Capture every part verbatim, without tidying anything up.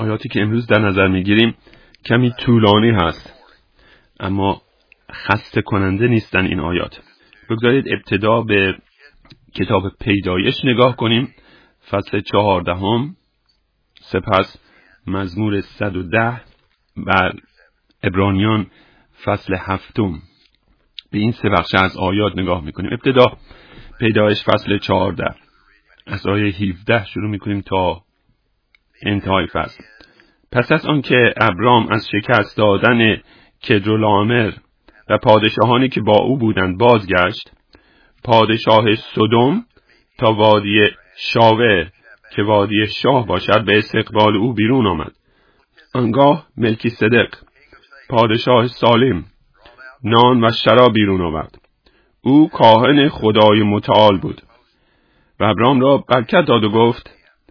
آیاتی که امروز در نظر میگیریم کمی طولانی هست، اما خسته کننده نیستن این آیات. بگذارید ابتدا به کتاب پیدایش نگاه کنیم، فصل چهاردهم، سپس مزمور صد و ده و عبرانیان فصل هفتم. به این سه بخش از آیات نگاه میکنیم. ابتدا پیدایش فصل چهارده، از آیه هفده شروع میکنیم تا انتهای فصل. پس از آنکه ابرام از شکست دادن کدرلاومر و پادشاهانی که با او بودند بازگشت، پادشاه سدوم تا وادی شاوه که وادی شاه باشد به استقبال او بیرون آمد. آنگاه ملکیسدق پادشاه سالم نان و شراب بیرون آورد. او کاهن خدای متعال بود و ابرام را برکت داد و گفت: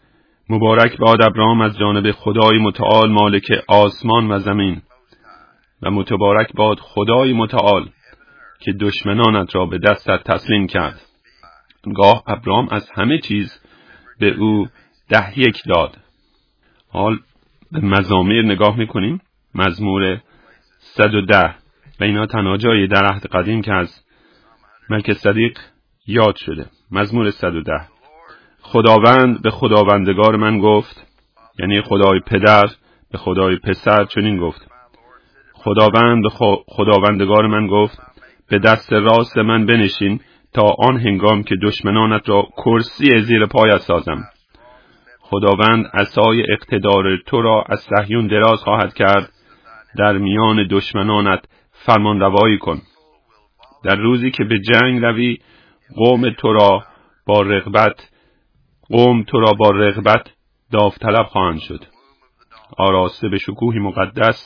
مبارک باد ابرام از جانب خدای متعال مالک آسمان و زمین، و متبارک باد خدای متعال که دشمنانت را به دستت تسلیم کرد. گاه ابرام از همه چیز به او ده یک داد. حال به مزامیر نگاه میکنیم. مزمور صد و ده و اینا تنها جایی در عهد قدیم که از ملکی‌صدق یاد شده. مزمور صد و ده. خداوند به خداوندگار من گفت، یعنی خدای پدر به خدای پسر چنین گفت: خداوند به خداوندگار من گفت، به دست راست من بنشین تا آن هنگام که دشمنانت را کرسی زیر پایت سازم. خداوند عصای اقتدار تو را از صهیون دراز خواهد کرد، در میان دشمنانت فرمان روایی کن. در روزی که به جنگ روی، قوم تو را با رغبت قوم تو را با رغبت داوطلب خواهند شد. آراسته به شکوهی مقدس،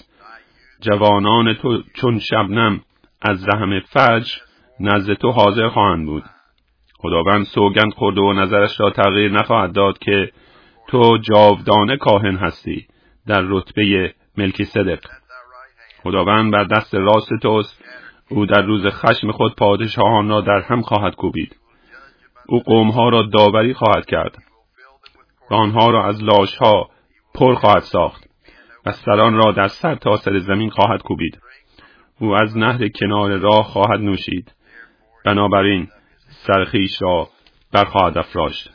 جوانان تو چون شبنم از رحم فجر نزد تو حاضر خواهند بود. خداوند سوگند خورده و نظرش را تغییر نخواهد داد که تو جاودانه کاهن هستی در رتبه ملکی‌صدق. خداوند بر دست راست توست، او در روز خشم خود پادشاهان را در هم خواهد کوبید. او قومها را داوری خواهد کرد و آنها را از لاشها پر خواهد ساخت و سران را در سر تا سر زمین خواهد کوبید. او از نهر کنار راه خواهد نوشید، بنابراین سرخیش را برخواهد افراشت.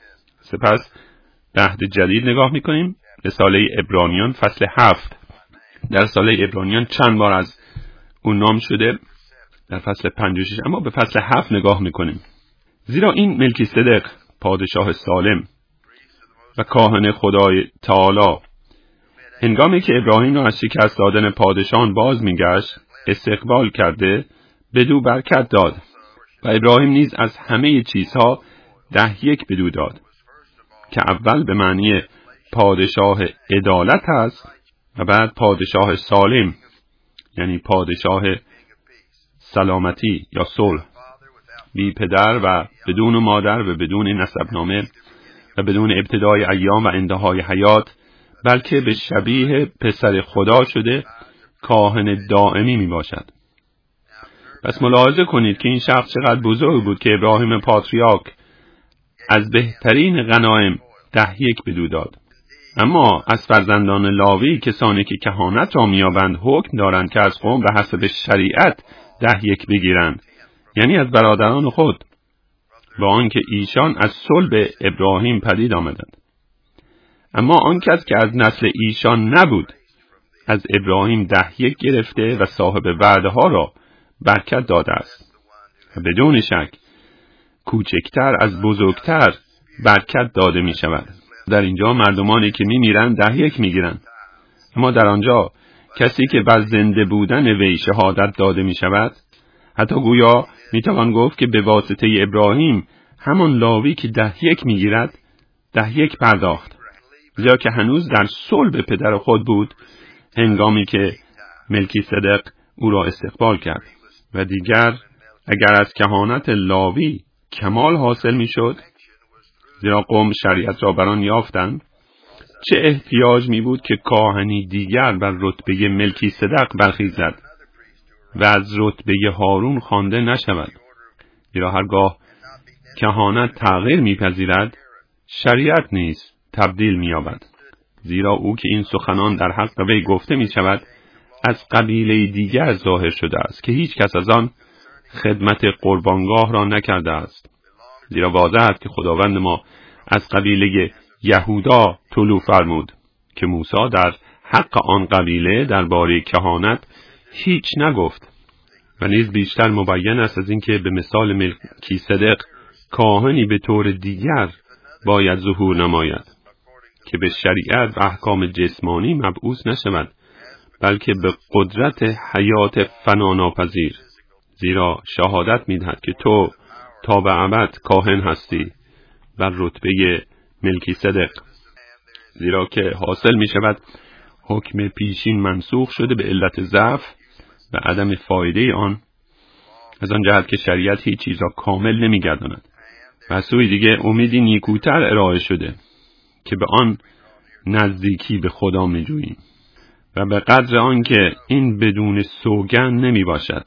سپس به عهد جدید نگاه میکنیم. رساله عبرانیان فصل هفت. در رساله عبرانیان چند بار از اون نام شده، در فصل پنج و شش، اما به فصل هفت نگاه میکنیم. زیرا این ملکی‌صدق پادشاه سالم و کاهن خدای تعالی، هنگامی که ابراهیم را از شکست دادن پادشاهان باز میگشت استقبال کرده، بدو برکت داد و ابراهیم نیز از همه چیزها ده یک بدو داد، که اول به معنی پادشاه عدالت است و بعد پادشاه سالم، یعنی پادشاه سلامتی یا صلح، بی پدر و بدون مادر و بدون نسبنامه و بدون ابتدای ایام و انتهای حیات، بلکه به شبیه پسر خدا شده کاهن دائمی می باشد. پس ملاحظه کنید که این شخص چقدر بزرگ بود که ابراهیم پاتریارک از بهترین غنایم ده یک بدو داد. اما از فرزندان لاوی کسانی که کهانت را میابند حکم دارند که از قوم به حسب شریعت ده یک بگیرند، یعنی از برادران خود، با آنکه ایشان از صلب ابراهیم پدید آمدند. اما آن کس که از نسل ایشان نبود از ابراهیم ده یک گرفته و صاحب وعده ها را برکت داده است و بدون شک کوچکتر از بزرگتر برکت داده می شود. در اینجا مردمانی که می میرن ده یک می گیرن، اما در آنجا کسی که بر زنده بودن وی شهادت داده می شود، حتی گویا می توان گفت که به واسطه ابراهیم همان لاوی که ده یک می گیرد ده یک پرداخت، زیرا که هنوز در صلب پدر خود بود هنگامی که ملکی‌صدق او را استقبال کرد. و دیگر اگر از کهانت لاوی کمال حاصل می شد، زیرا قوم شریعت را بران یافتند، چه احتیاج می بود که کاهنی دیگر بر رتبه ملکی‌صدق برخیزد و از رتبه هارون خوانده نشود. زیرا هرگاه کهانت تغییر می پذیرد، شریعت نیز تبدیل می یابد. زیرا او که این سخنان در حق وی گفته می شود از قبیله دیگر ظاهر شده است که هیچ کس از آن خدمت قربانگاه را نکرده است. زیرا واضح است که خداوند ما از قبیله یهودا طلوع فرمود که موسی در حق آن قبیله درباره کهانت هیچ نگفت. و نیز بیشتر مبین است از اینکه به مثال ملکیسدق کاهنی به طور دیگر باید ظهور نماید که به شریعت و احکام جسمانی مبعوث نشود، بلکه به قدرت حیات فناناپذیر. زیرا شهادت می‌دهد که تو تا به ابد کاهن هستی بر رتبه ملکیسدق، زیرا که حاصل می‌شود حکم پیشین منسوخ شده به علت ضعف و عدم فایده آن، از آن جهت که شریعت هیچ چیز را کامل نمی‌گرداند. و سوی دیگه امیدی نیکوتر ارائه شده که به آن نزدیکی به خدا می‌جوییم و به قدر آن که این بدون سوگند نمی باشد.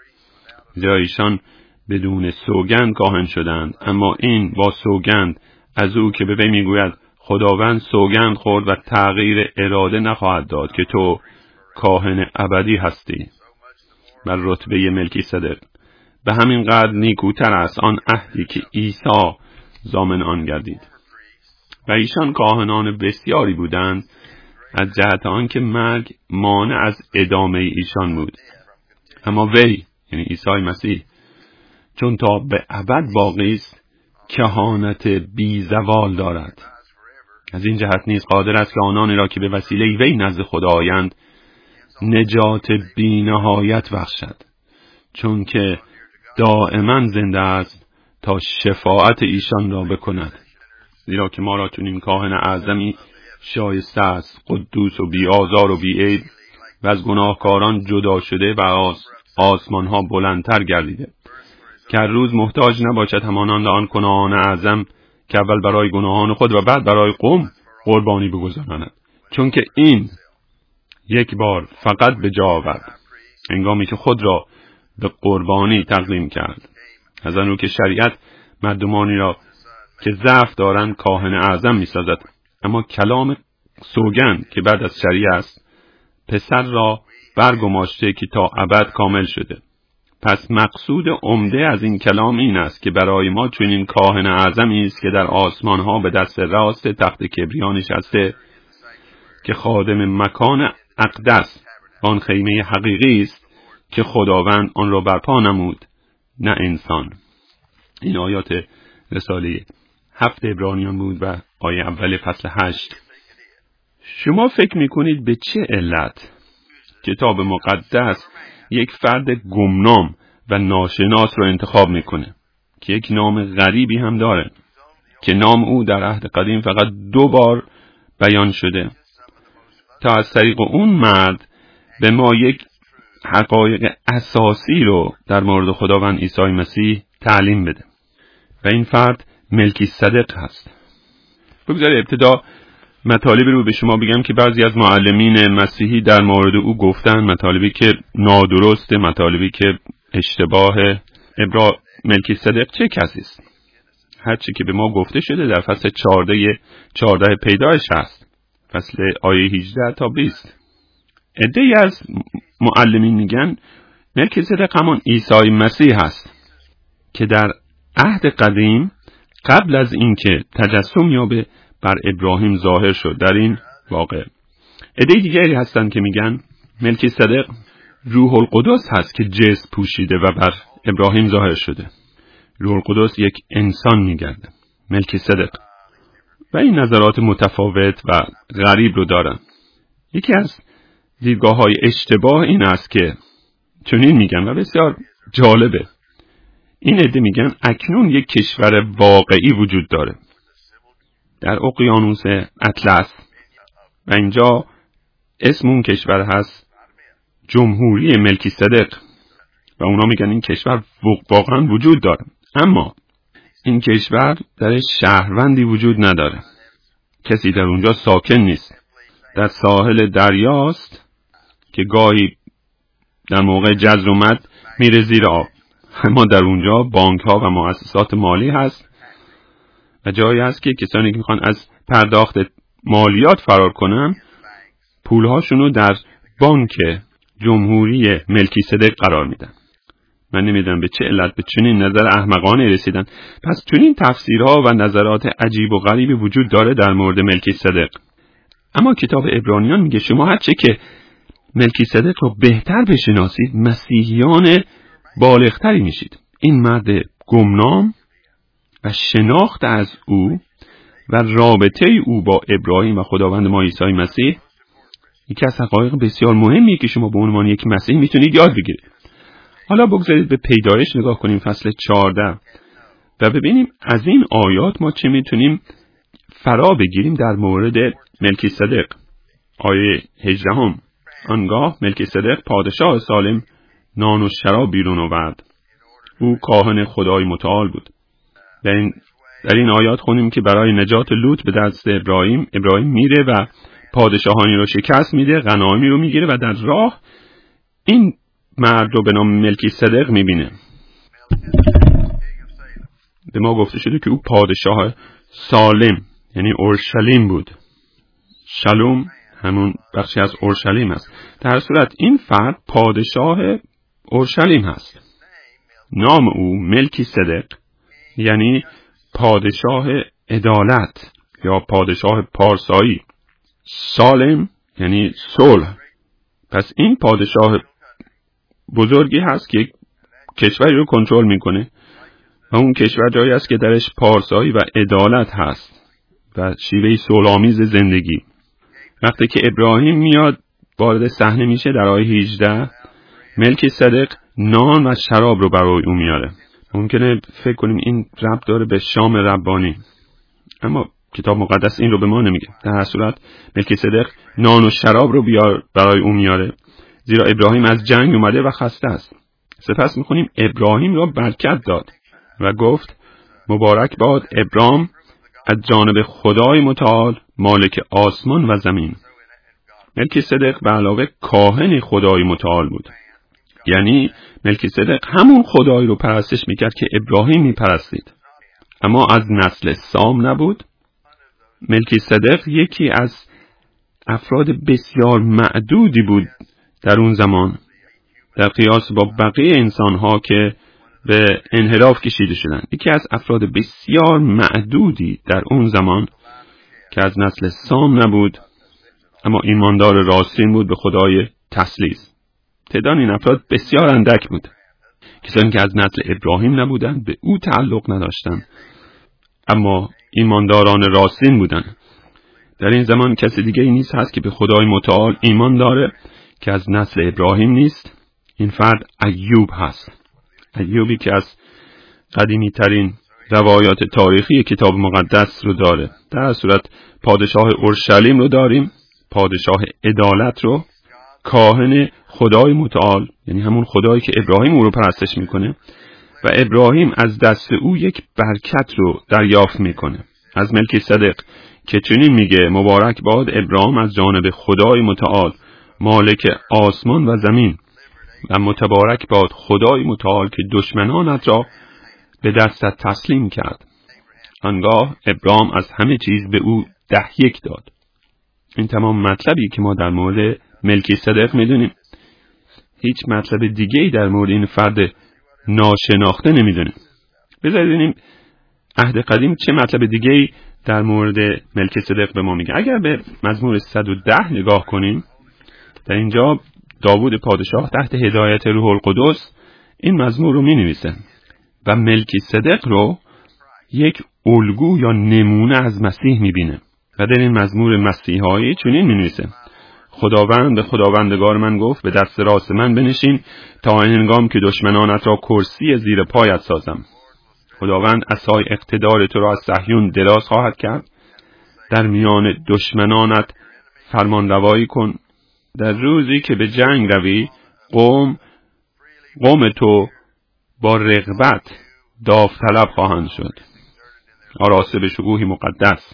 زیرا ایشان بدون سوگند کاهن شدند، اما این با سوگند از او که به وی میگوید خداوند سوگند خورد و تغییر اراده نخواهد داد که تو کاهن ابدی هستی بر رتبه ملکیسدق. به همین قدر نیکوتر است آن عهدی که عیسی ضامن آن گردید. و ایشان کاهنان بسیاری بودند از جهت آن که مرگ مانع از ادامه ایشان بود، اما وی یعنی عیسی مسیح چون تا به ابد باقی است کهانت بی زوال دارد. از این جهت نیز قادر است که آنانی را که به وسیله وی نزد خدا آیند نجات بی نهایت بخشد، چون که دائما زنده است تا شفاعت ایشان را بکند. زیرا که ما را چنین کاهن اعظمی شایسته است، قدوس و بی آزار و بی عیب و از گناهکاران جدا شده و از آسمان ها بلندتر گردیده، که هر روز محتاج نباشد همانند آن کاهن اعظم که اول برای گناهان خود و بعد برای قوم قربانی بگذراند، چون که این یک بار فقط به جا آورد هنگامی که خود را به قربانی تقدیم کرد. از آن رو که شریعت مردمانی را که ضعف دارند کاهن اعظم می سازد، اما کلام سوگند که بعد از شریعت است پسر را برگماشته که تا ابد کامل شده. پس مقصود عمده از این کلام این است که برای ما چنین کاهن اعظمی است که در آسمان ها به دست راست تخت کبریا نشسته، که خادم مکان اقدس آن خیمه حقیقی است که خداوند آن را برپا نمود، نه انسان. این آیات رساله هفت عبرانیان بود و آیه اول فصل هشت. شما فکر میکنید به چه علت کتاب مقدس یک فرد گمنام و ناشناس رو انتخاب میکنه که یک نام غریبی هم داره که نام او در عهد قدیم فقط دو بار بیان شده تا از طریق اون مرد به ما یک حقایق اساسی رو در مورد خداوند عیسی مسیح تعلیم بده و این فرد ملکیسدق هست. بگذار ابتدا مطالبی رو به شما بگم که بعضی از معلمین مسیحی در مورد او گفتن، مطالبی که نادرسته، مطالبی که اشتباه. ابرا ملکیسدق چه کسی است؟ هرچی که به ما گفته شده در فصل چهارده چهارده پیدایش هست، فصل آیه هجده تا بیست. عده‌ای از معلمین میگن ملکیسدق همان عیسی مسیح هست که در عهد قدیم قبل از اینکه تجسم یابه بر ابراهیم ظاهر شد. در این واقع عده دیگری هستند که میگن ملکیسدق روح القدس هست که جسم پوشیده و بر ابراهیم ظاهر شده. روح القدس یک انسان میگرده، ملکیسدق. و این نظرات متفاوت و غریب رو دارن. یکی از دیدگاه‌های اشتباه این است که چنین میگن و بسیار جالبه. این عده میگن اکنون یک کشور واقعی وجود داره در اقیانوس اطلس و اینجا اسم اون کشور هست جمهوری ملکیسدق و اونا میگن این کشور واقعا وجود داره، اما این کشور در شهروندی وجود نداره، کسی در اونجا ساکن نیست. در ساحل دریاست که گاهی در موقع جزر اومد میره زیر آب، اما در اونجا بانک ها و مؤسسات مالی هست و جایی هست که کسانی که میخوان از پرداخت مالیات فرار کنن، پولهاشونو در بانک جمهوری ملکیسدق قرار میدن. من نمیدونم به چه علت به چنین نظر احمقانه رسیدن. پس چنین تفسیرها و نظرات عجیب و غریبی وجود داره در مورد ملکیسدق. اما کتاب عبرانیان میگه شما هرچه که ملکیسدق رو بهتر بشناسید، مسیحیان بالغتری میشید. این مرد گمنام و شناخت از او و رابطه او با ابراهیم و خداوند ما عیسی مسیح یکی از حقایق بسیار مهمیه که شما به عنوان یک مسیح میتونید یاد بگیرید. حالا بگذارید به پیدایش نگاه کنیم، فصل چهارده، و ببینیم از این آیات ما چه میتونیم فرا بگیریم در مورد ملکیسدق. آیه هجده هم: آنگاه ملکیسدق پادشاه سالم نان و شراب بیرون آورد. او کاهن خدای متعال بود. در این, در این آیات خونیم که برای نجات لوط به دست ابراهیم ابراهیم میره و پادشاهانی رو شکست میده، غنایمی رو میگیره و در راه این مرد رو به نام ملکیسدق میبینه. به ما گفته شده که او پادشاه سالم یعنی اورشلیم بود. شالوم همون بخشی از اورشلیم است. در صورت این فرد پادشاه اورشلیم هست. نام او ملکیسدق یعنی پادشاه عدالت یا پادشاه پارسایی. سالم یعنی صلح. پس این پادشاه بزرگی هست که کشوری رو کنترل میکنه و اون کشور جایی است که درش پارسایی و عدالت هست و شیوه صلح‌آمیز زندگی. وقتی که ابراهیم میاد وارد صحنه میشه در آیه هجده، ملکیسدق نان و شراب رو برای او میاره. ممکنه فکر کنیم این ربط داره به شام ربانی، اما کتاب مقدس این رو به ما نمیگه. در هر صورت ملکیسدق نان و شراب رو بیار برای او میاره، زیرا ابراهیم از جنگ اومده و خسته است. سپس میخونیم ابراهیم را برکت داد و گفت مبارک باد ابرام از جانب خدای متعال مالک آسمان و زمین. ملکیسدق به علاوه کاهن خدای متعال بود، یعنی ملکیسدق همون خدایی رو پرستش میکرد که ابراهیم میپرستید، اما از نسل سام نبود. ملکیسدق یکی از افراد بسیار معدودی بود در اون زمان در قیاس با بقیه انسانها که به انحراف کشیده شدند. یکی از افراد بسیار معدودی در اون زمان که از نسل سام نبود اما ایماندار راستین بود به خدای تثلیث. تعداد این افراد بسیار اندک بود. کسانی که از نسل ابراهیم نبودند، به او تعلق نداشتند اما ایمانداران راستین بودند. در این زمان کسی دیگه ای نیست هست که به خدای متعال ایمان داره که از نسل ابراهیم نیست. این فرد ایوب هست. ایوبی که از قدیمی ترین روایات تاریخی کتاب مقدس رو داره. در صورت پادشاه اورشلیم رو داریم، پادشاه عدالت رو، کاهن خدای متعال یعنی همون خدایی که ابراهیم او رو پرستش میکنه و ابراهیم از دست او یک برکت رو دریافت میکنه از ملکیسدق که چنین میگه مبارک باد ابراهیم از جانب خدای متعال مالک آسمان و زمین، و متبارک باد خدای متعال که دشمنانت را به دستت تسلیم کرد. آنگاه ابراهیم از همه چیز به او ده یک داد. این تمام مطلبی که ما در مورد ملکیسدق میدونیم. هیچ مطلب دیگه‌ای در مورد این فرد ناشناخته نمیدونیم. بذارید ببینیم عهد قدیم چه مطلب دیگه‌ای در مورد ملکیسدق به ما میگه. اگر به مزمور صد و ده نگاه کنیم، در اینجا داوود پادشاه تحت هدایت روح القدس این مزمور رو مینویسه و ملکیسدق رو یک الگو یا نمونه از مسیح میبینه و در این مزمور مسیحایی چنین مینویسه خداوند به خداوندگار من گفت به دست راست من بنشین تا این هنگام که دشمنانت را کرسی زیر پایت سازم. خداوند عصای اقتدار تو را از صهیون دراز خواهد کرد. در میان دشمنانت فرمان روایی کن. در روزی که به جنگ روی قوم قوم تو با رغبت داوطلب خواهند شد. آراسته به شکوهی مقدس.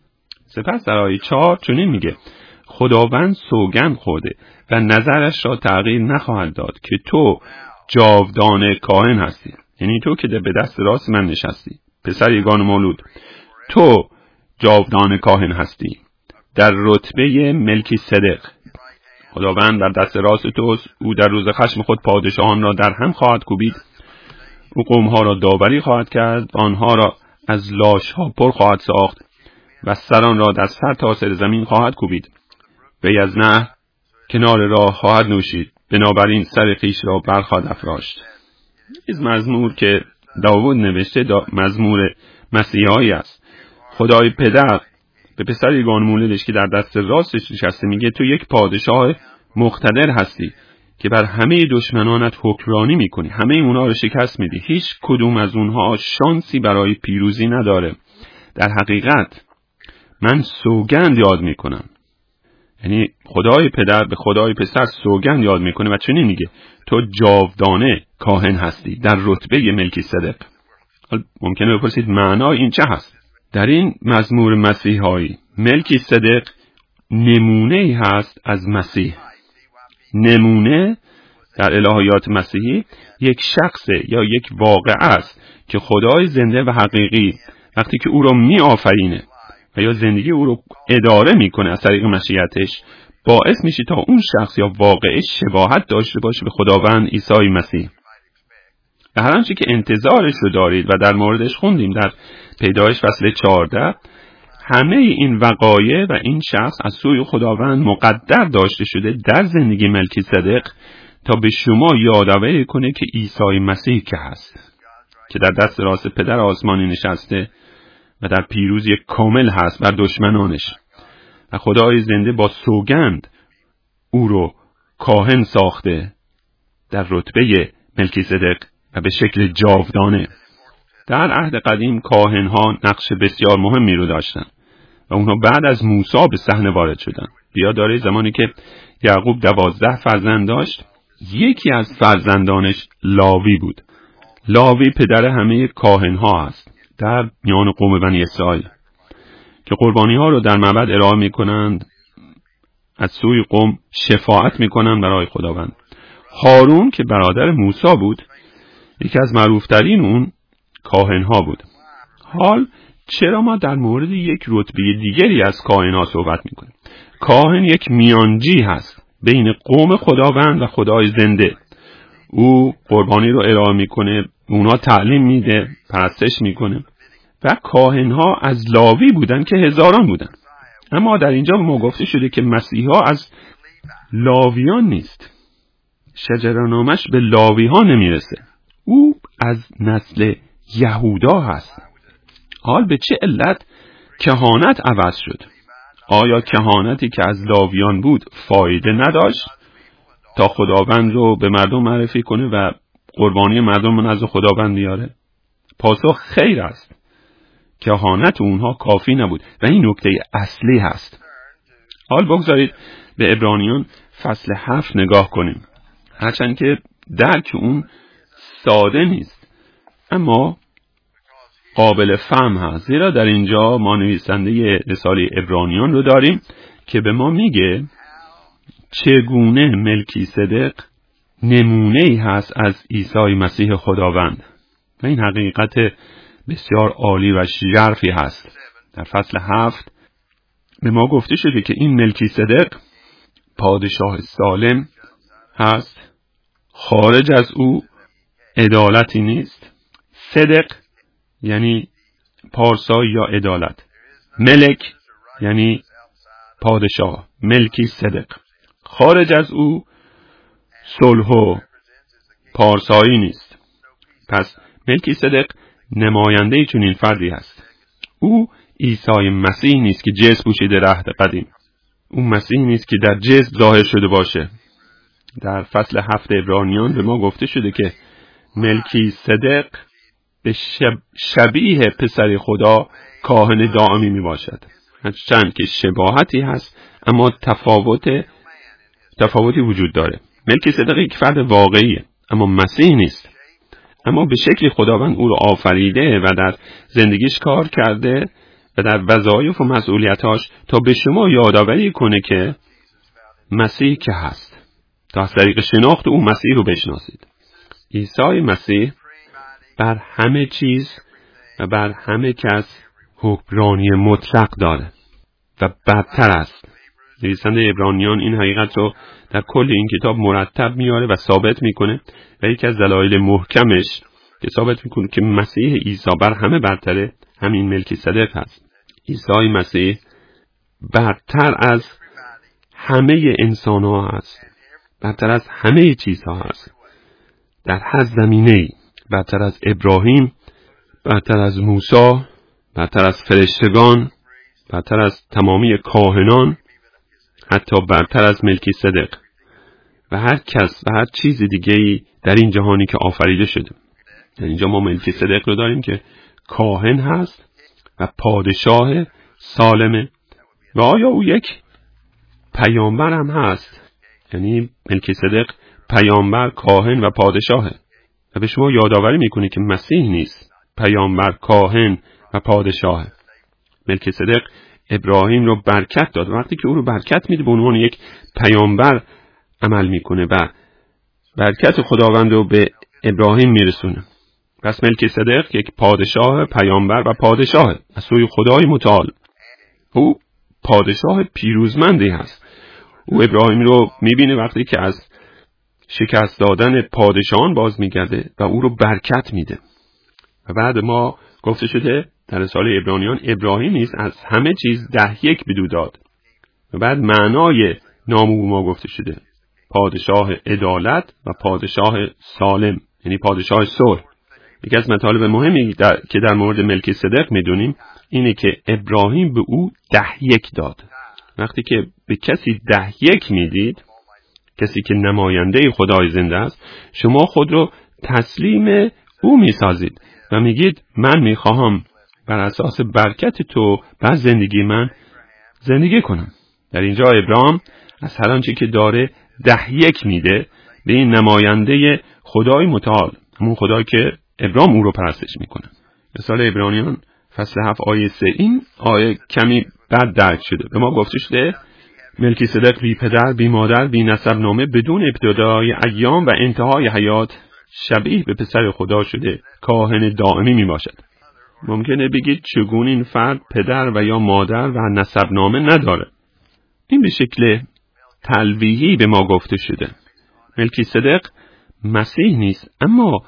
سپس در آیه چهار چنین میگه خداوند سوگند خورده و نظرش را تغییر نخواهد داد که تو جاودانه کاهن هستی. یعنی تو که به دست راست من نشستی، پسر یگان مولود، تو جاودانه کاهن هستی در رتبه ملکی صدق. خداوند در دست راست توست، او در روز خشم خود پادشاهان را در هم خواهد کوبید. او قومها را داوری خواهد کرد، آنها را از لاشها پر خواهد ساخت و سران را در سر تا سر زمین خواهد کوبید. وی از نهر کنار راه خواهد نوشید، بنابراین سر خویش را برخواهد افراشت. این مزمور که داوود نوشته دا مزمور مسیحایی است. خدای پدر به پسر یگانه مولدش که در دست راستش نشسته میگه تو یک پادشاه مقتدر هستی که بر همه دشمنانت حکمرانی میکنی، همه اونها رو شکست میدی، هیچ کدوم از اونها شانسی برای پیروزی نداره. در حقیقت من سوگند یاد میکنم، یعنی خدای پدر به خدای پسر سوگند یاد میکنه و چنین میگه تو جاودانه کاهن هستی در رتبه ملکی صدق. ممکنه بپرسید معنای این چه هست؟ در این مزمور مسیحایی ملکی صدق نمونه هست از مسیح. نمونه در الهیات مسیحی یک شخص یا یک واقعه است که خدای زنده و حقیقی وقتی که او را می آفرینه و یا زندگی او رو اداره میکنه از طریق مشیتش، باعث میشه تا اون شخص یا واقعه شباهت داشته باشه به خداوند عیسی مسیح. و هر آنچه که انتظارش رو دارید و در موردش خوندیم در پیدایش فصل چهارده، همه این وقایع و این شخص از سوی خداوند مقدر داشته شده در زندگی ملکی صدق تا به شما یادآوری کنه که عیسی مسیح که هست، که در دست راست پدر آسمانی نشسته و در پیروزی کامل هست بر دشمنانش. و خدای زنده با سوگند او رو کاهن ساخته در رتبه ملکی صدق و به شکل جاودانه. در عهد قدیم کاهن‌ها نقش بسیار مهمی رو داشتن و اونها بعد از موسی به صحنه وارد شدن. بیا داره زمانی که یعقوب دوازده فرزند داشت، یکی از فرزندانش لاوی بود. لاوی پدر همه کاهن‌ها است در میان قوم بنی اسرائیل که قربانی‌ها رو در معبد ارائه می‌کنند، از سوی قوم شفاعت می‌کنند برای خداوند. هارون که برادر موسی بود، یکی از معروف‌ترین اون کاهن‌ها بود. حال چرا ما در مورد یک رتبه دیگری از کاهن‌ها صحبت می‌کنیم؟ کاهن یک میانجی هست بین قوم خداوند و خدای زنده. او قربانی رو ارائه می‌کنه، اونا تعلیم میده، پرستش می‌کنه. و کاهن‌ها از لاوی بودن که هزاران بودن. اما در اینجا ما گفته شده که مسیحا از لاویان نیست. شجره‌نامش به لاوی‌ها نمیرسه. او از نسل یهودا هست. حال به چه علت کهانت عوض شد؟ آیا کهانتی که از لاویان بود فایده نداشت تا خداوند رو به مردم معرفی کنه و قربانی مردم رو نزد خداوند بیاره؟ پاسخ خیر است. کهانت اونها کافی نبود و این نکته اصلی هست. حال بگذارید به عبرانیان فصل هفت نگاه کنیم. هرچند که درک اون ساده نیست اما قابل فهم هست، زیرا در اینجا ما نویسنده رساله عبرانیان رو داریم که به ما میگه چگونه ملکی صدق نمونه‌ای هست از عیسی مسیح خداوند. و این حقیقت بسیار عالی و ژرفی هست. در فصل هفت به ما گفته شده که این ملکی صدق پادشاه سالم هست، خارج از او عدالتی نیست. صدق یعنی پارسایی یا عدالت، ملک یعنی پادشاه، ملکی صدق. خارج از او صلح و پارسایی نیست. پس ملکی صدق نماینده چون این فردی هست. او عیسی مسیح نیست که جسم پوشیده در عهد قدیم. او مسیح نیست که در جسم ظاهر شده باشه. در فصل هفت عبرانیان به ما گفته شده که ملکی صدق به شب شبیه پسر خدا کاهن دائمی می باشد. هرچند که شباهتی هست اما تفاوت تفاوتی وجود داره. ملکی صدق یک فرد واقعیه اما مسیح نیست. اما به شکل خداوند او رو آفریده و در زندگیش کار کرده و در وظایف و مسئولیتاش تا به شما یادآوری کنه که مسیح که هست، تا از طریق شناخت او مسیح رو بشناسید. عیسی مسیح بر همه چیز و بر همه کس حکمرانی مطلق داره. و برتر است. نویسنده عبرانیان این حقیقت رو در کل این کتاب مرتب میاره و ثابت میکنه و یکی از دلایل محکمش که ثابت میکنه که مسیح عیسی بر همه برتره همین ملکی‌صدق هست. عیسی مسیح برتر از همه انسان ها هست، برتر از همه چیزها هست در هر زمینه‌ای، برتر از ابراهیم، برتر از موسی، برتر از فرشتگان، برتر از تمامی کاهنان، حتی برتر از ملکی‌صدق و هر کس و هر چیز دیگه‌ای در این جهانی که آفریده شده. در اینجا ما ملکی‌صدق رو داریم که کاهن هست و پادشاه سالمه و آیا او یک پیامبر هم هست؟ یعنی ملکی‌صدق پیامبر، کاهن و پادشاهه و به شما یادآوری میکنه که مسیح نیست پیامبر، کاهن و پادشاهه. ملکی‌صدق ابراهیم رو برکت داد. وقتی که او رو برکت میده به عنوان یک پیامبر عمل میکنه و برکت خداوند رو به ابراهیم میرسونه. پس ملکی‌صدق یک پادشاه، پیامبر و پادشاه از سوی خدای متعال. او پادشاه پیروزمندی هست. او ابراهیم رو میبینه وقتی که از شکست دادن پادشاهان باز میگرده و او رو برکت میده. و بعد ما گفته شده در رساله عبرانیان ابراهیم نیز از همه چیز ده یک بدو داد. و بعد معنای نام او ما گفته شده پادشاه عدالت و پادشاه سالم، یعنی پادشاه صلح. یکی از مطالب مهمی در... که در مورد ملکی‌صدق میدونیم اینه که ابراهیم به او ده یک داد. وقتی که به کسی ده یک میدید، کسی که نماینده خدای زنده است، شما خود رو تسلیم او میسازید و میگید من میخواهم بر اساس برکت تو بر زندگی من زندگی کنم. در اینجا ابراهیم از هر آنچه که داره ده یک میده به این نماینده خدای متعال، همون خدایی که ابراهیم او رو پرستش میکنه. مثال عبرانیان فصل هفت آیه سه، این آیه کمی بد درک شده. به ما گفته شده ملکی‌صدق بی پدر، بی مادر، بی نسب نامه، بدون ابتدای ایام و انتهای حیات، شبیه به پسر خدا شده، کاهن دائمی می باشد. ممکنه بگید چگونه این فرد پدر و یا مادر و نسب نامه نداره؟ این به شکل تلویحی به ما گفته شده. ملکی‌صدق مسیح نیست اما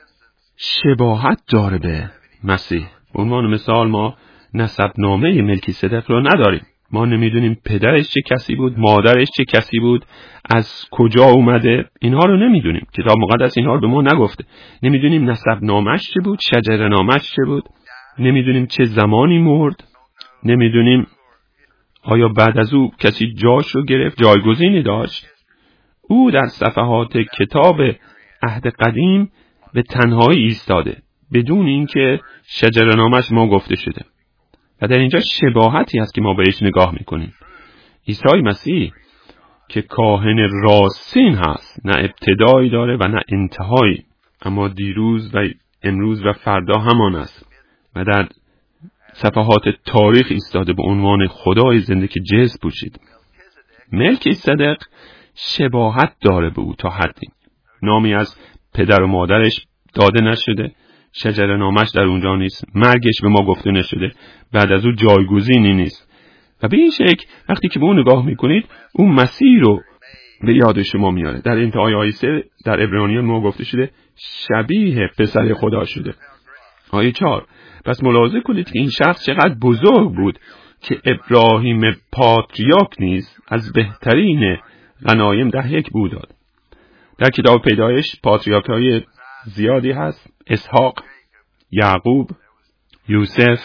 شباهت داره به مسیح. به عنوان مثال ما نسب نامه ملکی‌صدق رو نداریم. ما نمیدونیم پدرش چه کسی بود، مادرش چه کسی بود، از کجا اومده، اینها رو نمیدونیم. کتاب مقدس اینها رو به ما نگفته. نمیدونیم نسب نامش چه بود، شجره نامش چه بود، نمیدونیم چه زمانی مرد، نمیدونیم آیا بعد از او کسی جاش رو گرفت، جایگزینی داشت. او در صفحات کتاب عهد قدیم به تنهایی ایستاده بدون اینکه شجره نامش ما گفته شده. و در اینجا شباهتی هست که ما بهش نگاه میکنیم. عیسی مسیح که کاهن راستین هست، نه ابتدایی داره و نه انتهایی، اما دیروز و امروز و فردا همان است و در صفحات تاریخ ایستاده به عنوان خدای زنده که جسم پوشید. ملکی‌صدق شباهت داره به او تا حدی. نامی از پدر و مادرش داده نشده، شجره نامش در اونجا نیست، مرگش به ما گفته نشده، بعد از او جایگزینی نیست. و به این شکل وقتی که به اون نگاه میکنید اون مسیح رو به یاد شما میاره. در انتهای آیه سه در عبرانیان ما گفته شده شبیه پسر خدا شده. آیه چهار، پس ملاحظه کنید که این شخص چقدر بزرگ بود که ابراهیم پاتریارک نیز از بهترین غنایم ده یک بود داد. در کتاب پیدایش پاتریارک‌های زیادی هست، اسحاق، یعقوب، یوسف،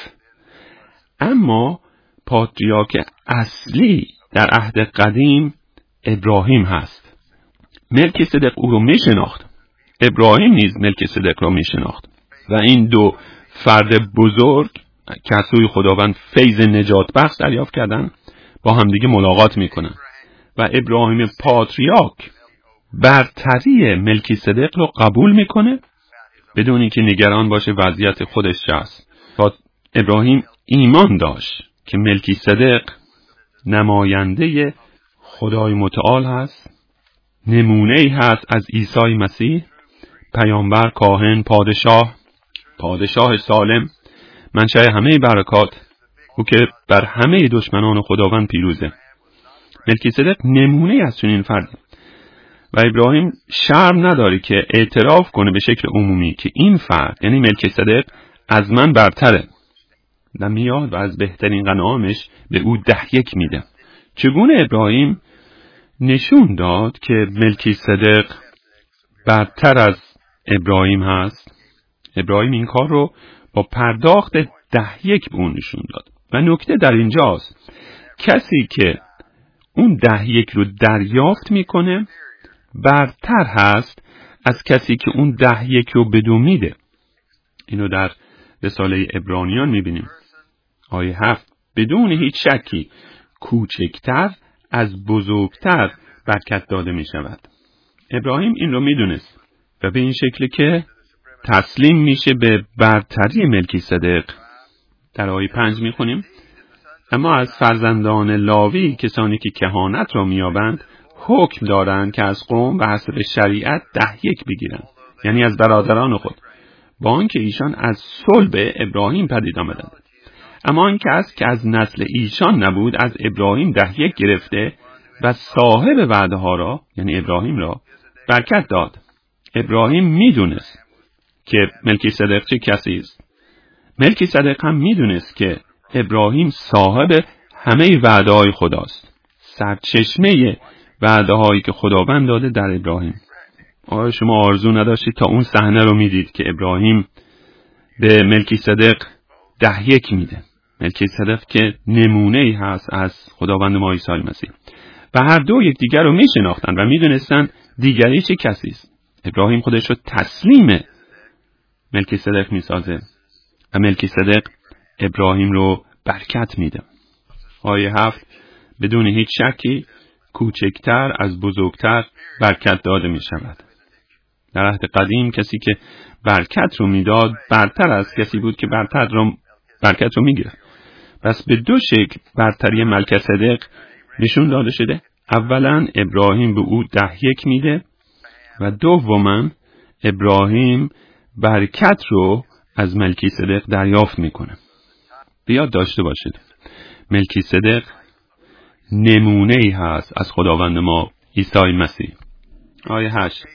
اما پاتریارک اصلی در عهد قدیم ابراهیم هست. ملکی‌صدق او رو می شناخت، ابراهیم نیز ملکی‌صدق رو می شناخت و این دو فرد بزرگ که از سوی خداوند فیض نجات بخش دریافت کردن با همدیگه ملاقات می کنن و ابراهیم پاتریارک برتری ملکی‌صدق رو قبول میکنه بدون اینکه نگران باشه وضعیت خودش چه است. ابراهیم ایمان داشت که ملکی‌صدق نماینده خدای متعال هست، نمونه‌ای هست از عیسی مسیح، پیامبر، کاهن، پادشاه، پادشاه سالم، منشأ همه برکات او که بر همه دشمنان خداوند پیروزه. ملکیsedق نمونه از چنین فردی و ابراهیم شرم نداره که اعتراف کنه به شکل عمومی که این فرد یعنی ملکیsedق از من برتره و میاد و از بهترین غنایمش به او ده یک میده. چگونه ابراهیم نشون داد که ملکیsedق برتر از ابراهیم هست؟ ابراهیم این کار رو با پرداخت ده یک به اون نشون داد و نکته در اینجاست کسی که اون ده یک رو دریافت میکنه برتر هست از کسی که اون ده یک رو بدون میده. اینو در رساله عبرانیان میبینیم آیه هفت، بدون هیچ شکی کوچکتر از بزرگتر برکت داده میشود. ابراهیم این رو میدونست و به این شکل که تسلیم میشه به برتری ملکیsedق. در آیه پنج میخونیم اما از فرزندان لاوی کسانی که کهانت را میابند حکم دارند که از قوم و حسب شریعت ده یک بگیرند، یعنی از برادران خود، با آنکه ایشان از صلب ابراهیم پدید آمدند. اما آن کس که از نسل ایشان نبود از ابراهیم ده یک گرفته و صاحب وعده ها را یعنی ابراهیم را برکت داد. ابراهیم میدونست که ملکیsedق چه کسی است. ملکیsedق هم میدونست که ابراهیم صاحب همه وعده های خداست، سرچشمه وعده هایی که خداوند داده در ابراهیم. آیا شما آرزو نداشتید تا اون صحنه رو میدید که ابراهیم به ملکیsedق ده یک میده؟ ملکیsedق که نمونه ای هست از خداوند ما عیسی مسیح و هر دو یکدیگر رو میشناختن و میدونستن دیگری چه کسی است. ابراهیم خودش رو تسلیم ملکیsedق میسازه و ملکیsedق ابراهیم رو برکت میده. آیه هفت، بدون هیچ شکی کوچکتر از بزرگتر برکت داده می شود. در عهد قدیم کسی که برکت رو میداد برتر از کسی بود که برتر رو برکت رو میگیره. پس به دو شکل برتری ملکیsedق نشون داده شده. اولا ابراهیم به او ده یک میده و دوما ابراهیم برکت رو از ملکیsedق دریافت میکنه. بیاد داشته باشید ملکیsedق نمونه ای هست از خداوند ما عیسی مسیح. آیه هشت،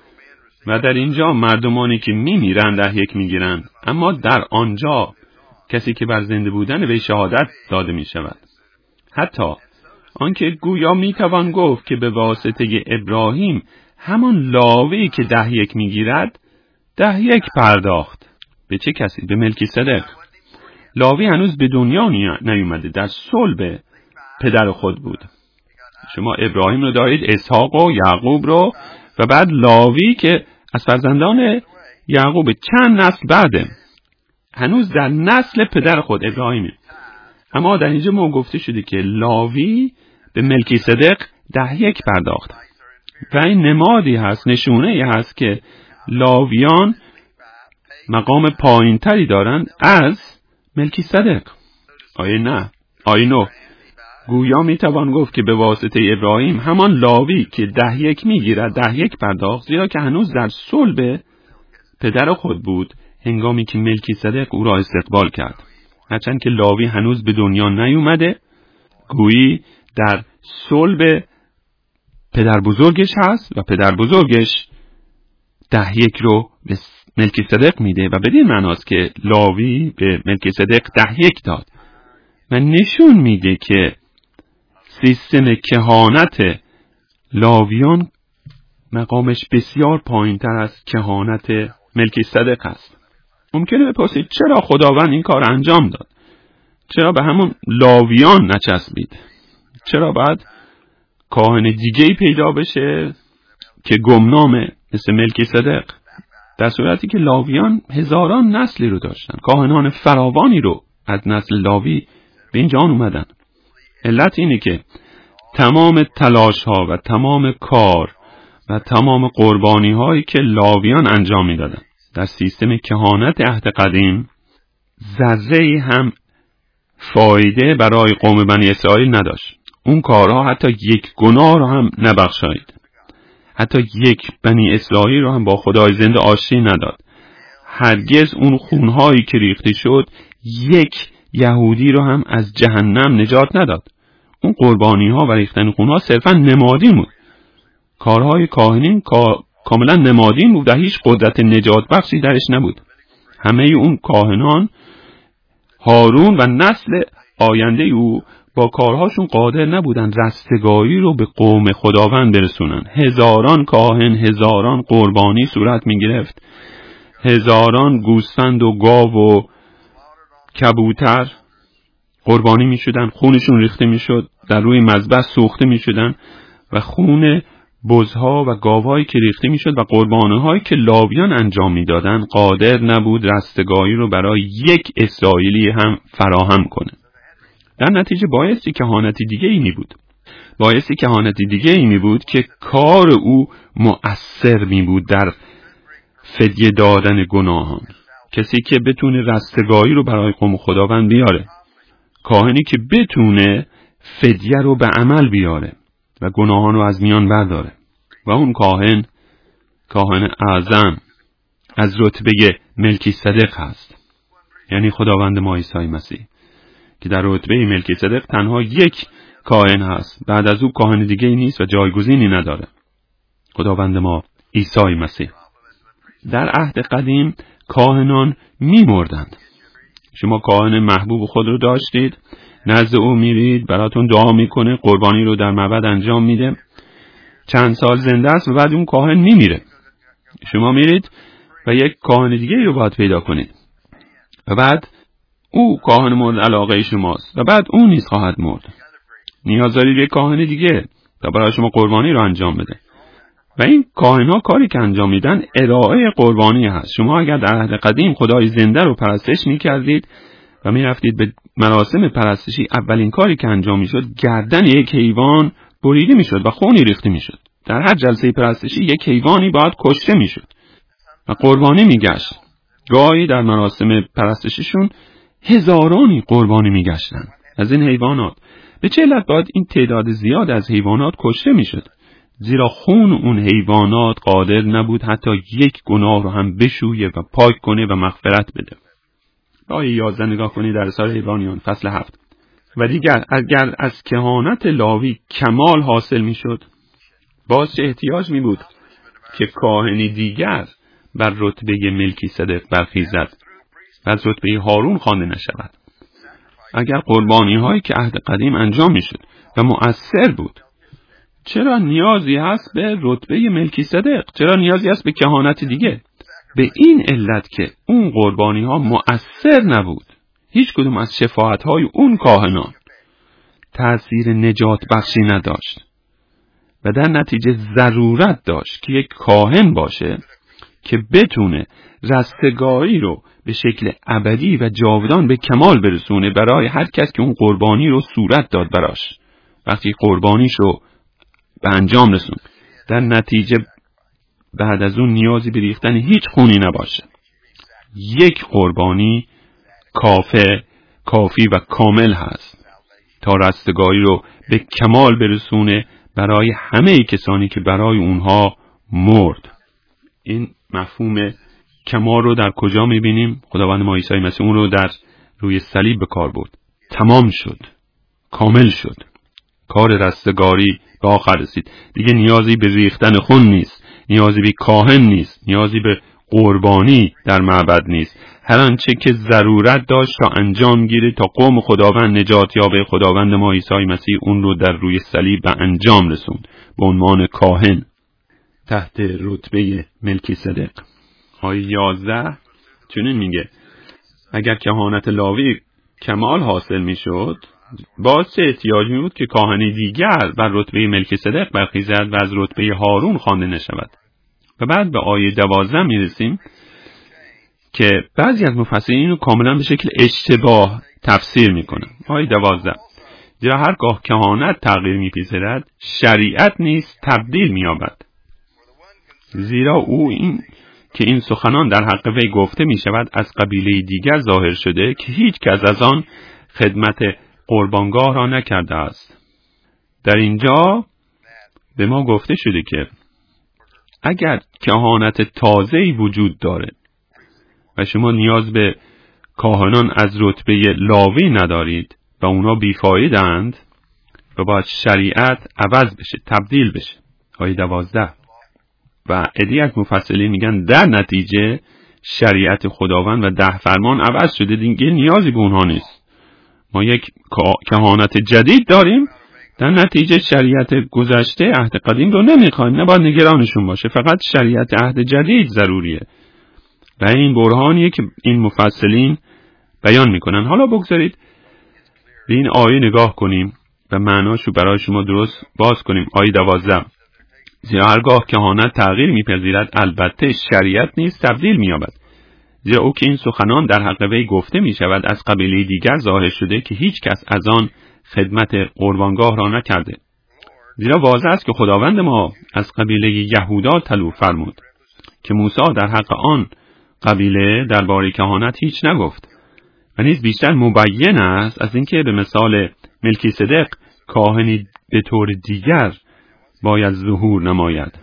و در اینجا مردمانی که میمیرند ده یک میگیرند، اما در آنجا کسی که بر زنده بودن وی شهادت داده می شود. حتی آنکه گویا میتوان گفت که به واسطه ابراهیم همان لاوی که ده یک میگیرد ده یک پرداخت. به چه کسی؟ به ملکیsedق. لاوی هنوز به دنیا نیومده، در صلب پدر خود بود. شما ابراهیم رو دارید، اسحاق و یعقوب رو، و بعد لاوی که از فرزندان یعقوب چند نسل بعده، هنوز در نسل پدر خود ابراهیمه. اما در اینجا ما گفته شده که لاوی به ملکیsedق ده یک پرداخت و این نمادی هست، نشونه ای هست که لاویان مقام پایین تری دارند از ملکیsedق. آیه نه آیه نو، گویا میتوان گفت که به واسطه ابراهیم همان لاوی که ده یک میگیرد ده یک پرداخت، زیرا که هنوز در صلب پدر خود بود هنگامی که ملکیsedق او را استقبال کرد. هرچند که لاوی هنوز به دنیا نیومده، گویی در صلب پدر بزرگش هست و پدر بزرگش ده یک رو به ملکیsedق میده و بدین معناست که لاوی به ملکیsedق ده یک داد و نشون میده که سیستم کهانت لاویان مقامش بسیار پایین تر از کهانت ملکیsedق است. ممکنه بپرسید چرا خداوند این کار انجام داد؟ چرا به همون لاویان نچسبید؟ چرا باید کاهن دیگه‌ای پیدا بشه که گمنامه مثل ملکیsedق؟ در صورتی که لاویان هزاران نسلی رو داشتن، کاهنان فراوانی رو از نسل لاوی به این جهان اومدن. علت اینه که تمام تلاش ها و تمام کار و تمام قربانی هایی که لاویان انجام میدادن در سیستم کهانت عهد قدیم ذره‌ای هم فایده برای قوم بنی اسرائیل نداشت. اون کارها حتی یک گناه رو هم نبخشید، حتی یک بنی اسرائیل رو هم با خدای زنده آشتی نداد. هرگز اون خونهایی که ریخته شد یک یهودی رو هم از جهنم نجات نداد. اون قربانی ها و ریختن خون ها صرفا نمادین بود. کارهای کاهنین کا... کاملا نمادین بود و هیچ قدرت نجات بخشی درش نبود. همه اون کاهنان هارون و نسل آینده او با کارهاشون قادر نبودن رستگاری رو به قوم خداوند برسونن. هزاران کاهن، هزاران قربانی صورت می گرفت، هزاران گوسفند و گاو و کبوتر قربانی می شدن، خونشون ریخته می شد، در روی مذبح سوخته می شدن و خون بزها و گاوهایی که ریخته می شد و قربانی‌هایی که لاویان انجام می دادن قادر نبود رستگاری رو برای یک اسرائیلی هم فراهم کنه. در نتیجه بایستی کهانتی دیگه ای می بود. بایستی کهانتی دیگه ای می بود که کار او مؤثر می بود در فدیه دادن گناهان. کسی که بتونه رستگاری رو برای قوم خداوند بیاره. کاهنی که بتونه فدیه رو به عمل بیاره و گناهان رو از میان برداره. و اون کاهن، کاهن اعظم از رتبه ملکیصدق هست. یعنی خداوند ما عیسی مسیح که در رتبه ملکیصدق تنها یک کاهن هست. بعد از او کاهن دیگه ای نیست و جایگزینی نداره. خداوند ما عیسی مسیح. در عهد قدیم کاهنان می مردند. شما کاهن محبوب خود رو داشتید، نزد او میرید، براتون دعا میکنه، قربانی رو در معبد انجام میده، چند سال زنده است و بعد اون کاهن میمیره. شما میرید و یک کاهن دیگه رو باید پیدا کنید و بعد او کاهن مورد علاقه شماست و بعد اون نیز خواهد مرد. نیاز دارید یک کاهن دیگه تا برای شما قربانی رو انجام بده. و این کاهن‌ها کاری که انجام میدن ارائه قربانی هست. شما اگر در عهد قدیم خدای زنده رو پرستش میکردید و میرفتید به مراسم پرستشی، اولین کاری که انجام میشد گردن یک حیوان بریده میشد و خونی ریخته میشد. در هر جلسه پرستشی یک حیوانی باید کشته میشد و قربانی میگشت. گاهی در مراسم پرستشیشون هزارانی قربانی میگشتن از این حیوانات. به چه علت باید این تعداد زیاد از حیوانات کشته میشد؟ زیرا خون اون حیوانات قادر نبود حتی یک گناه رو هم بشویه و پاک کنه و مغفرت بده. آیه یازده نگاه کنید در رساله عبرانیان فصل هفت. و دیگر اگر از کهانت لاوی کمال حاصل می شد، باز چه احتیاج می بود که کاهنی دیگر بر رتبه ملکیصدق برخیزد و از رتبه هارون خوانده نشود؟ اگر قربانی هایی که عهد قدیم انجام می شد و مؤثر بود، چرا نیازی هست به رتبه ملکیصدق؟ چرا نیازی هست به کهانت دیگه؟ به این علت که اون قربانی ها مؤثر نبود. هیچ کدوم از شفاعت های اون کاهنان تأثیر نجات بخشی نداشت و در نتیجه ضرورت داشت که یک کاهن باشه که بتونه رستگاری رو به شکل ابدی و جاودان به کمال برسونه برای هر کس که اون قربانی رو صورت داد براش. وقتی قربانیش رو به انجام رسون، در نتیجه بعد از اون نیازی به ریختن هیچ خونی نباشه. یک قربانی کافه، کافی و کامل هست تا رستگاری رو به کمال برسونه برای همه کسانی که برای اونها مرد. این مفهوم کمال رو در کجا میبینیم؟ خداوند ما عیسی مسیح اون رو در روی صلیب به کار برد. تمام شد، کامل شد، کار رستگاری به آخر رسید. دیگه نیازی به ریختن خون نیست، نیازی به کاهن نیست، نیازی به قربانی در معبد نیست. هر آنچه که ضرورت داشت تا انجام گیره تا قوم خداوند نجات یابه، خداوند ما عیسی مسیح اون رو در روی صلیب به انجام رسوند به عنوان کاهن تحت رتبه ملکیصدق. آیه یازده چنین میگه اگر کهانت لاوی کمال حاصل میشد، باز چه احتیاجی بود که کاهنی دیگر بر رتبه ملکیصدق برخیزد و از رتبه هارون خوانده نشود؟ و بعد به آیه دوازده میرسیم که بعضی از مفسرین رو کاملا به شکل اشتباه تفسیر میکنن. آیه دوازده زیرا هرگاه کهانت تغییر میپذیرد، شریعت نیز تبدیل مییابد. زیرا او این که این سخنان در حق وی گفته میشود از قبیله دیگر ظاهر شده که هیچ کس از آن خدمت قربانگاه را نکرده است. در اینجا به ما گفته شده که اگر کهانت تازه‌ای وجود داره و شما نیاز به کاهنان از رتبه لاوی ندارید و اونا بیفایدند و باید شریعت عوض بشه، تبدیل بشه. آیه دوازده. و عده‌ای از مفسرین میگن در نتیجه شریعت خداوند و ده فرمان عوض شده، دیگه نیازی به اونها نیست. ما یک کهانت جدید داریم، در نتیجه شریعت گذشته عهد قدیم رو نمیخوایم، نباید نگرانشون باشه، فقط شریعت عهد جدید ضروریه. و این برهانیه که این مفسرین بیان میکنن. حالا بگذارید به این آیه نگاه کنیم و معناشو برای شما درست باز کنیم. آیه دوازده. زیرا هرگاه کهانت تغییر میپذیرد البته شریعت نیز تبدیل مییابد، زیرا او که این سخنان در حق وی گفته میشود از قبیله دیگر ظاهر شده که هیچ کس از آن خدمت قربانگاه را نکرده. زیرا واضح است که خداوند ما از قبیله یهودا طلب فرمود که موسی در حق آن قبیله درباره کهانت هیچ نگفت و نیز بیشتر مبین است از اینکه به مثال ملکیسدق کاهنی به طور دیگر باید ظهور نماید.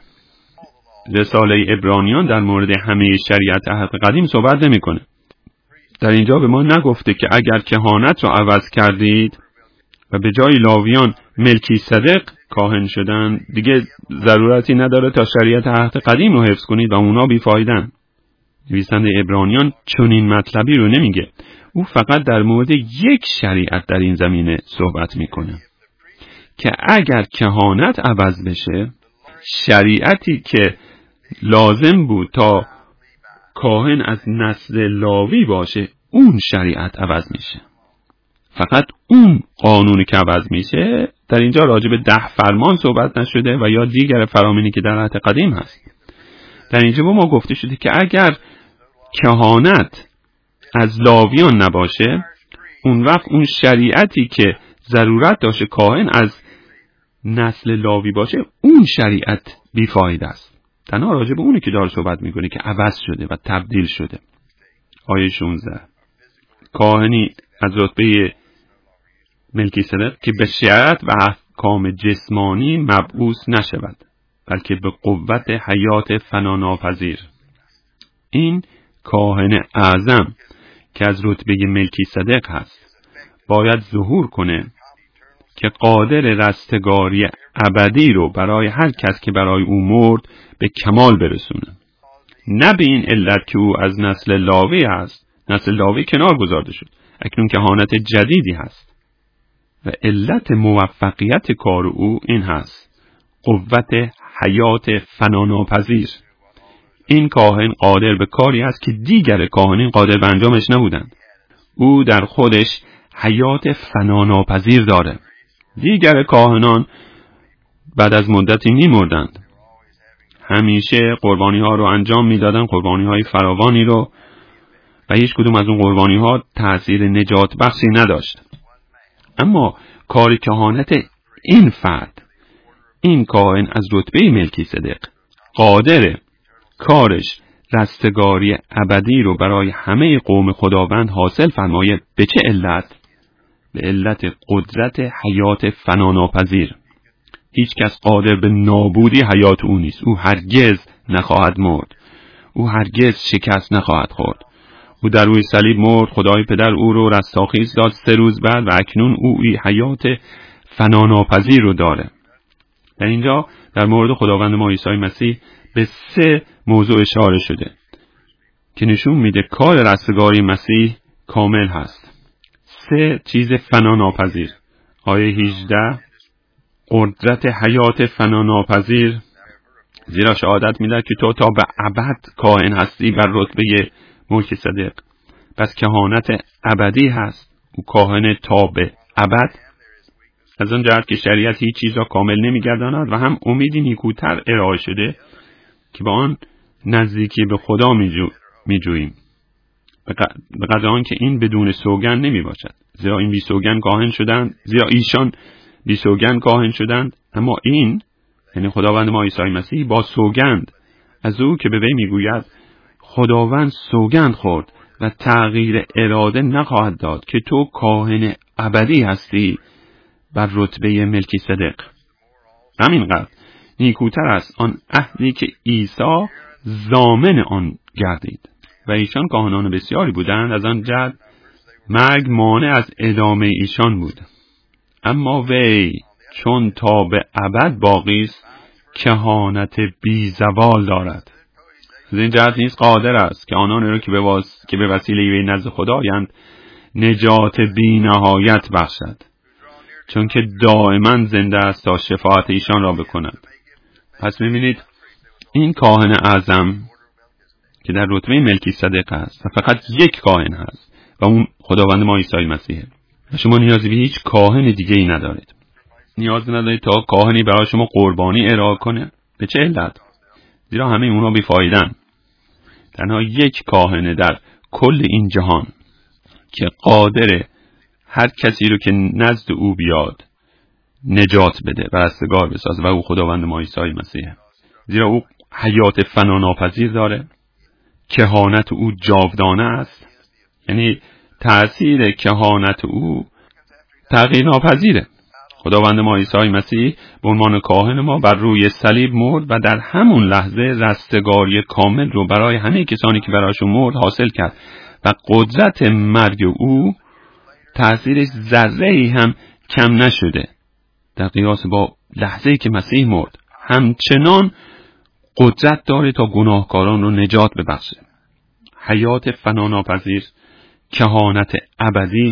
رساله عبرانیان در مورد همه شریعت عهد قدیم صحبت نمی‌کنه. در اینجا به ما نگفته که اگر کهانت را عوض کردید و به جای لاویان ملکیسدق کاهن شدن، دیگه ضرورتی نداره تا شریعت عهد قدیم رو حفظ کنید و اونا بیفایدن. نویسنده عبرانیان چنین مطلبی رو نمیگه. او فقط در مورد یک شریعت در این زمینه صحبت میکنه که اگر کهانت عوض بشه، شریعتی که لازم بود تا کاهن از نسل لاوی باشه، اون شریعت عوض میشه. فقط اون قانونی که عوض میشه. در اینجا راجع به ده فرمان صحبت نشده و یا دیگر فرامینی که در عهد قدیم هست. در اینجا با ما گفته شده که اگر کهانت از لاویان نباشه، اون وقت اون شریعتی که ضرورت داشته کاهن از نسل لاوی باشه، اون شریعت بیفاید است. تنها راجع به اونی که داره صحبت میکنه که عوض شده و تبدیل شده. آیه شانزده. کاهنی از رتبه ملکیسدق که به شریعت و احکام جسمانی مبعوث نشود، بلکه به قوت حیات فناناپذیر. این کاهن اعظم که از رتبه ملکیسدق هست باید ظهور کنه که قادر رستگاری ابدی رو برای هر کس که برای او مرد به کمال برسونه. نه به این علت که او از نسل لاوی هست. نسل لاوی کنار گذارده شد، اکنون کهانت جدیدی هست و علت موفقیت کار او این هست: قوت حیات فناناپذیر. این کاهن قادر به کاری است که دیگر کاهنین قادر به انجامش نبودند. او در خودش حیات فناناپذیر داره. دیگر کاهنان بعد از مدتی می‌مردند. همیشه قربانی ها رو انجام میدادن، قربانی های فراوانی رو، و هیچ کدوم از اون قربانی ها تأثیر نجات بخشی نداشت. اما کار کهانت این فرد، این کاهن از رتبه ملکیسدق، قادره کارش رستگاری ابدی رو برای همه قوم خداوند حاصل فرمایه. به چه علت؟ به علت قدرت حیات فناناپذیر. هیچ کس قادر به نابودی حیات او نیست. او هرگز نخواهد مرد. او هرگز شکست نخواهد خورد. او در روی صلیب مرد، خدای پدر او رو رستاخیز داد سه روز بعد و اکنون او ای حیات فناناپذیر رو داره. در اینجا در مورد خداوند ما عیسی مسیح به سه موضوع اشاره شده که نشون میده کار رستگاری مسیح کامل هست. سه چیز فناناپذیر. آیه هجده، قدرت حیات فناناپذیر، زیرا شهادت میده که تو تا به ابد کاهن هستی بر رتبه ملکیسدق. پس کهانت ابدی هست. او کاهن تا به ابد، از آن جهت که شریعت هیچ چیز را کامل نمیگرداند و هم امیدی نیکوتر ارائه شده که با آن نزدیکی به خدا میجو میجوییم، به قدر آن که این بدون سوگند نمی باشد. زیرا این بی سوگند کاهن شدند، زیرا ایشان بی سوگند کاهن شدند، اما این یعنی خداوند ما عیسی مسیح با سوگند از او که به وی میگوید خداوند سوگند خورد و تغییر اراده نخواهد داد که تو کاهن ابدی هستی بر رتبه ملکیسدق. همینقدر نیکوتر است آن عهدی که عیسی ضامن آن گردید و ایشان کاهنان بسیاری بودند، از آن جهت مرگ مانع از ادامه ایشان بود. اما وی چون تا به ابد باقی است کهانت بی زوال دارد. از این جهت نیز قادر است که آنان را که به واس... که به وسیله وی نزد خدایند نجات بی نهایت بخشد، چون که دائما زنده است تا شفاعت ایشان را بکند. پس می‌بینید این کاهن اعظم که در رتبه ملکی‌صدق است و فقط یک کاهن هست و اون خداوند ما عیسی مسیحه و شما نیازی به هیچ کاهن دیگه ای ندارید. نیاز ندارید تا کاهنی برای شما قربانی ارائه کنه. به چه علت؟ زیرا همه اونا بی‌فایده‌اند. تنها یک کاهن در کل این جهان که قادر هر کسی رو که نزد او بیاد نجات بده و رستگار بسازه و او خداوند ما عیسی مسیحه. زیرا او حیات فناناپذیر داره، کهانت او جاودانه است، یعنی تأثیر کهانت او تغییر ناپذیره. خداوند ما عیسی مسیح به عنوان کاهن ما بر روی صلیب مرد و در همون لحظه رستگاری کامل رو برای همه کسانی که برایشون مرد حاصل کرد و قدرت مرگ او تأثیرش ذره‌ای هم کم نشده در قیاس با لحظه‌ای که مسیح مرد. همچنان قدرت داره تا گناهکاران رو نجات ببخشه. حیات فناناپذیر، کهانت ابدی،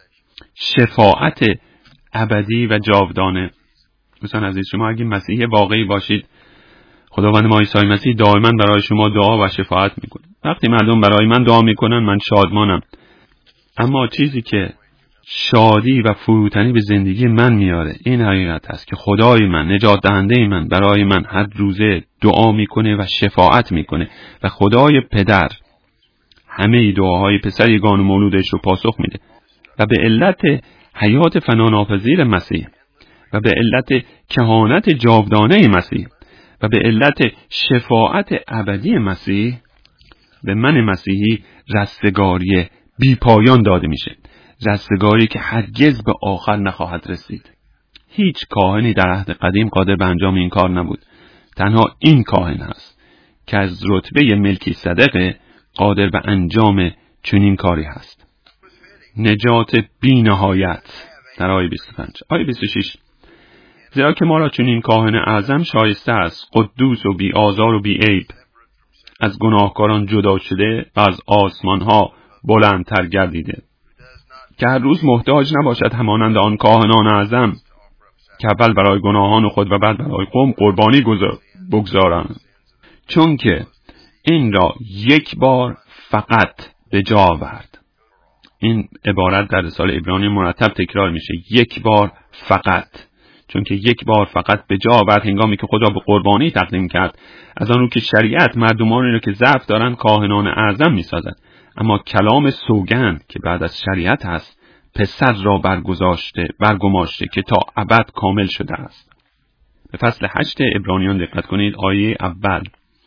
شفاعت ابدی و جاودانه. دوستان عزیز، شما اگه مسیحی واقعی باشید، خداوند ما عیسی مسیح دائما برای شما دعا و شفاعت میکنه. وقتی مردم برای من دعا میکنن من شادمانم. اما چیزی که شادی و فروتنی به زندگی من میاره این حقیقت است که خدای من، نجات دهنده من، برای من هر روزه دعا میکنه و شفاعت میکنه و خدای پدر همه دعاهای پسر یگانه مولودش رو پاسخ میده و به علت حیات فناناپذیر مسیح و به علت کهانت جاودانه مسیح و به علت شفاعت ابدی مسیح به من مسیحی رستگاری بی پایان داده میشه. رستگاری که هرگز به آخر نخواهد رسید. هیچ کاهنی در عهد قدیم قادر به انجام این کار نبود. تنها این کاهن هست که از رتبه ملکی‌صدق قادر به انجام چنین کاری هست. نجات بی نهایت در آیه بیست و پنج. آیه بیست و شش: زیرا که ما را چنین کاهن اعظم شایسته است، قدوس و بی آزار و بی عیب، از گناهکاران جدا شده و از آسمان ها بلندتر گردیده، که هر روز محتاج نباشد همانند آن کاهنان اعظم که اول برای گناهان خود و بعد برای قوم قربانی بگذارند، چون که این را یک بار فقط به جا آورد. این عبارت در رساله عبرانی مرتب تکرار میشه، یک بار فقط، چون که یک بار فقط به جا آورد هنگامی که خدا به قربانی تقدیم کرد. از آن رو که شریعت مردمانی را که ضعف دارند کاهنان اعظم میسازد، اما کلام سوگند که بعد از شریعت هست پسر را برگذاشته برگماشته که تا ابد کامل شده است. به فصل هشت عبرانیان دقت کنید. آیه اول: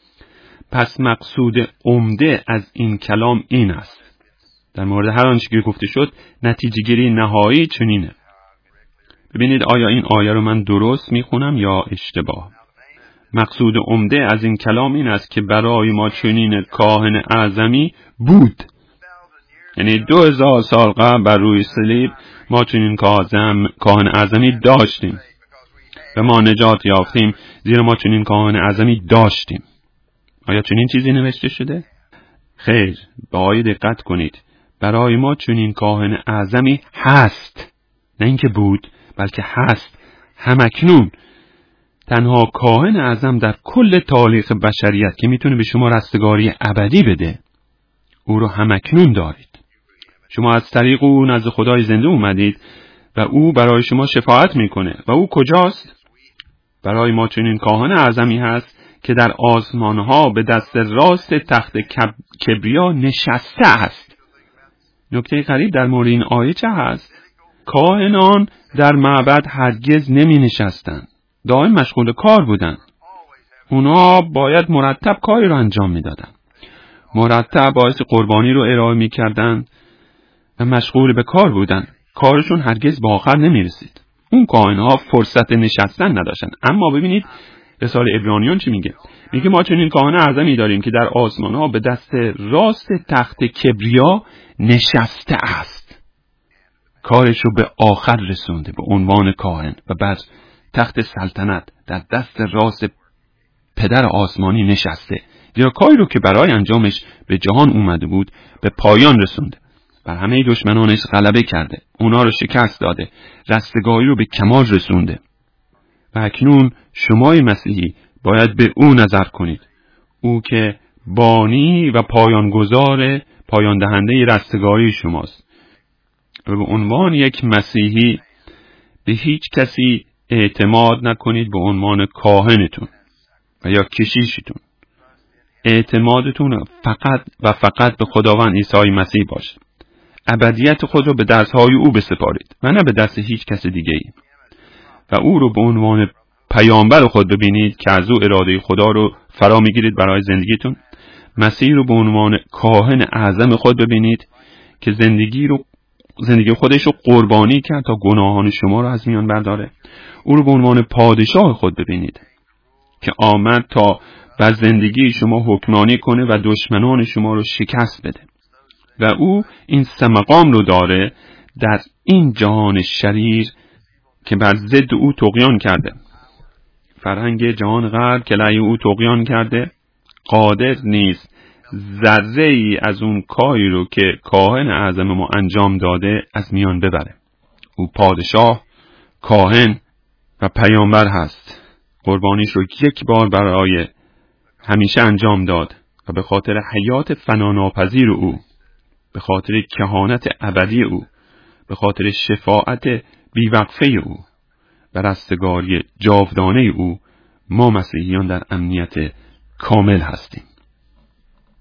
پس مقصود عمده از این کلام این است. در مورد هر آنچه که گفته شد نتیجه گیری نهایی چنینه. ببینید آیا این آیه رو من درست میخونم یا اشتباه؟ مقصود عمده از این کلام این است که برای ما چنین کاهن اعظمی بود. یعنی دو هزار سال قبل بر روی صلیب ما چنین کاهن اعظمی داشتیم و ما نجات یافتیم زیرا ما چنین کاهن اعظمی داشتیم. آیا چنین چیزی نوشته شده؟ خیر، به آیه دقت کنید. برای ما چنین کاهن اعظمی هست، نه اینکه بود بلکه هست، همکنون. تنها کاهن اعظم در کل تاریخ بشریت که میتونه به شما رستگاری ابدی بده، او رو همکنون دارید. شما از طریق او نزد خدای زنده اومدید و او برای شما شفاعت میکنه. و او کجاست؟ برای ما چنین کاهن اعظمی هست که در آسمانها به دست راست تخت کبریا نشسته است. نکته غریب در مورد این آیه چه هست؟ کاهنان در معبد هرگز نمی نشستن، دائم مشغول کار بودن. اونا باید مرتب کاری رو انجام می دادن، مرتب باعث قربانی رو ارائه می کردن و مشغول به کار بودن. کارشون هرگز به آخر نمی رسید. اون کاهنها فرصت نشستن نداشتن. اما ببینید رساله عبرانیان چی میگه؟ میگه ما چنین کاهن اعظمی داریم که در آسمان ها به دست راست تخت کبریا نشسته است. کارش رو به آخر رسونده به عنوان کاهن و بعد تخت سلطنت در دست راست پدر آسمانی نشسته. یا کاری رو که برای انجامش به جهان اومده بود به پایان رسونده. بر همه دشمنانش غلبه کرده. اونا رو شکست داده. رستگاری رو به کمال رسونده. و اکنون شمای مسیحی باید به او نظر کنید. او که بانی و پایانگذار پایان دهنده رستگاری شماست. و به عنوان یک مسیحی به هیچ کسی اعتماد نکنید به عنوان کاهنتون و یا کشیشتون. اعتمادتون فقط و فقط به خداوند عیسی مسیح باشه. ابدیت خود رو به دستهای او بسپارید و نه به دست هیچ کس دیگه ای. و او رو به عنوان پیامبر خود ببینید که از او اراده خدا رو فرا میگیرید برای زندگیتون. مسیح رو به عنوان کاهن اعظم خود ببینید که زندگی رو زندگی خودش رو قربانی کرد تا گناهان شما رو از میان برداره. او رو به عنوان پادشاه خود ببینید که آمد تا بر زندگی شما حکمرانی کنه و دشمنان شما رو شکست بده. و او این سه مقام رو داره در این جهان شریر که بر ضد او طغیان کرده. فرهنگ جهان غرب که علیه او طغیان کرده قادر نیست ذره ای از اون کاری رو که کاهن اعظم ما انجام داده از میان ببره. او پادشاه، کاهن و پیامبر هست. قربانیش رو یک بار برای همیشه انجام داد و به خاطر حیات فناناپذیر او، به خاطر کهانت ابدی او، به خاطر شفاعت بیوقفه او و رستگاری جاودانه او، ما مسیحیان در امنیت کامل هستیم.